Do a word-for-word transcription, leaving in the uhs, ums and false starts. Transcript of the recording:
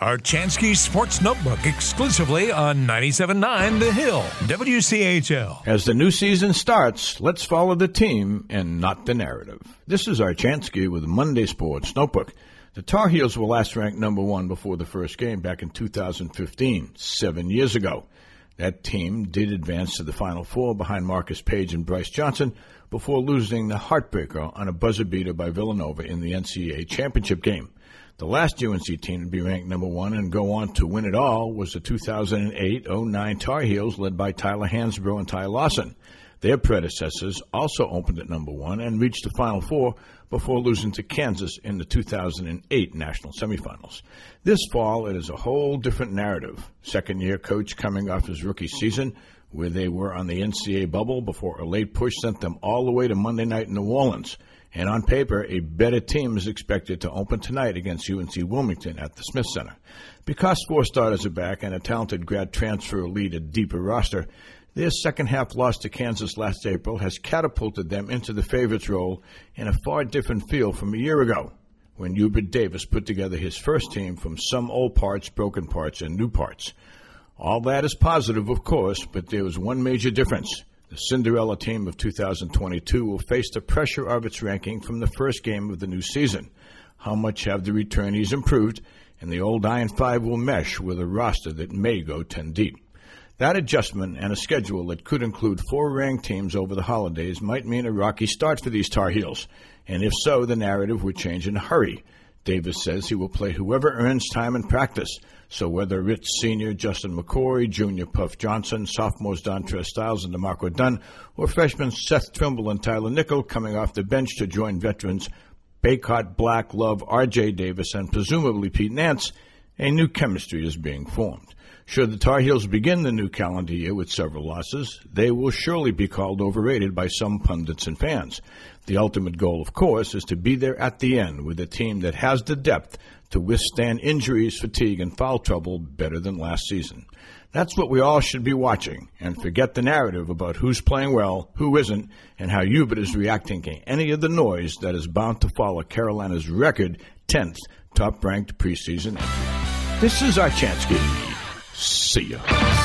Archansky Sports Notebook exclusively on ninety-seven point nine The Hill, W C H L. As the new season starts, let's follow the team and not the narrative. This is Archansky with Monday Sports Notebook. The Tar Heels were last ranked number one before the first game back in two thousand fifteen, seven years ago. That team did advance to the Final Four behind Marcus Page and Bryce Johnson before losing the heartbreaker on a buzzer beater by Villanova in the N C double A championship game. The last U N C team to be ranked number one and go on to win it all was the two thousand eight oh nine Tar Heels led by Tyler Hansbrough and Ty Lawson. Their predecessors also opened at number one and reached the Final Four before losing to Kansas in the two thousand eight national semifinals. This fall, it is a whole different narrative. Second-year coach coming off his rookie season, where they were on the N C double A bubble before a late push sent them all the way to Monday night in New Orleans. And on paper, a better team is expected to open tonight against U N C Wilmington at the Smith Center. Because four starters are back and a talented grad transfer lead a deeper roster, their second-half loss to Kansas last April has catapulted them into the favorites role in a far different feel from a year ago, when Hubert Davis put together his first team from some old parts, broken parts, and new parts. All that is positive, of course, but there was one major difference. The Cinderella team of two thousand twenty-two will face the pressure of its ranking from the first game of the new season. How much have the returnees improved? And the old Iron Five will mesh with a roster that may go ten deep. That adjustment and a schedule that could include four ranked teams over the holidays might mean a rocky start for these Tar Heels. And if so, the narrative would change in a hurry. Davis says he will play whoever earns time in practice. So whether it's senior Justin McCoy, junior Puff Johnson, sophomores Dontrez Styles and DeMarco Dunn, or freshmen Seth Trimble and Tyler Nickel coming off the bench to join veterans Baycott, Black, Love, R J Davis, and presumably Pete Nance, a new chemistry is being formed. Should the Tar Heels begin the new calendar year with several losses, they will surely be called overrated by some pundits and fans. The ultimate goal, of course, is to be there at the end with a team that has the depth to withstand injuries, fatigue, and foul trouble better than last season. That's what we all should be watching, and forget the narrative about who's playing well, who isn't, and how Hubert is reacting to any of the noise that is bound to follow Carolina's record tenth top-ranked preseason entry. This is Archansky. See ya.